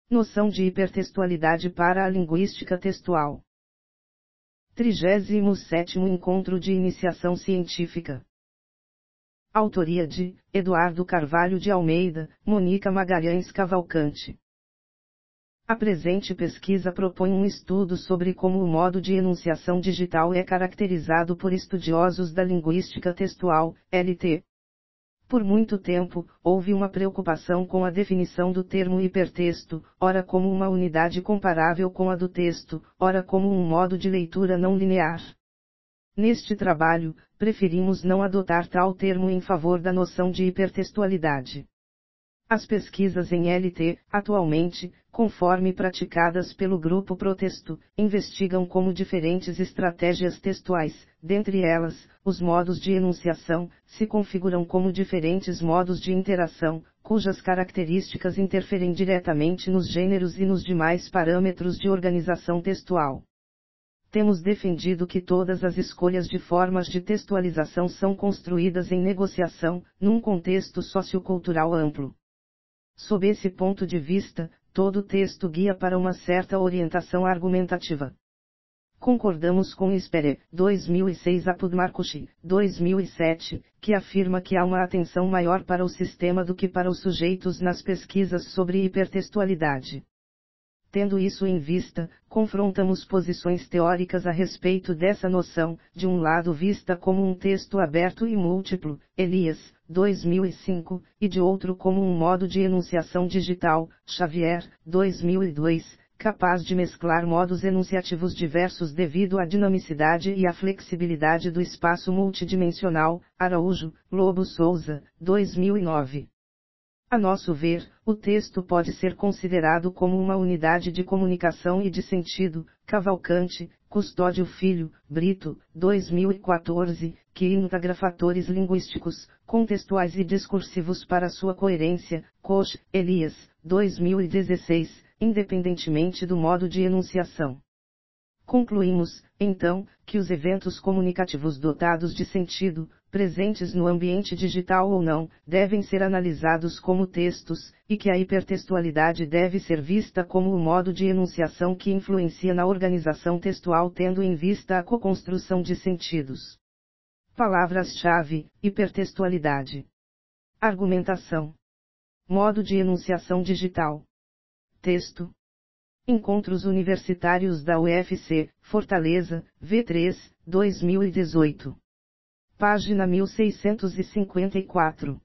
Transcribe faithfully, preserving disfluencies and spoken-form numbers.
Noção de hipertextualidade para a linguística textual. trigésimo sétimo Encontro de Iniciação Científica. Autoria de Eduardo Carvalho de Almeida, Mônica Magalhães Cavalcante. A presente pesquisa propõe um estudo sobre como o modo de enunciação digital é caracterizado por estudiosos da linguística textual, L T. Por muito tempo, houve uma preocupação com a definição do termo hipertexto, ora como uma unidade comparável com a do texto, ora como um modo de leitura não linear. Neste trabalho, preferimos não adotar tal termo em favor da noção de hipertextualidade. As pesquisas em L T, atualmente, conforme praticadas pelo Grupo Protesto, investigam como diferentes estratégias textuais, dentre elas, os modos de enunciação, se configuram como diferentes modos de interação, cujas características interferem diretamente nos gêneros e nos demais parâmetros de organização textual. Temos defendido que todas as escolhas de formas de textualização são construídas em negociação, num contexto sociocultural amplo. Sob esse ponto de vista, todo texto guia para uma certa orientação argumentativa. Concordamos com Spere, dois mil e seis, Apudmarkushi, dois mil e sete, que afirma que há uma atenção maior para o sistema do que para os sujeitos nas pesquisas sobre hipertextualidade. Tendo isso em vista, confrontamos posições teóricas a respeito dessa noção, de um lado vista como um texto aberto e múltiplo, Elias, dois mil e cinco, e de outro como um modo de enunciação digital, Xavier, dois mil e dois, capaz de mesclar modos enunciativos diversos devido à dinamicidade e à flexibilidade do espaço multidimensional, Araújo, Lobo Souza, dois mil e nove. A nosso ver, o texto pode ser considerado como uma unidade de comunicação e de sentido, Cavalcante, Custódio Filho, Brito, dois mil e quatorze, que integra fatores linguísticos, contextuais e discursivos para sua coerência, Koch, Elias, dois mil e dezesseis, independentemente do modo de enunciação. Concluímos, então, que os eventos comunicativos dotados de sentido, presentes no ambiente digital ou não, devem ser analisados como textos, e que a hipertextualidade deve ser vista como o modo de enunciação que influencia na organização textual tendo em vista a coconstrução de sentidos. Palavras-chave: hipertextualidade. Argumentação. Modo de enunciação digital. Texto. Encontros Universitários da U F C, Fortaleza, V três, dois mil e dezoito. Página mil seiscentos e cinquenta e quatro.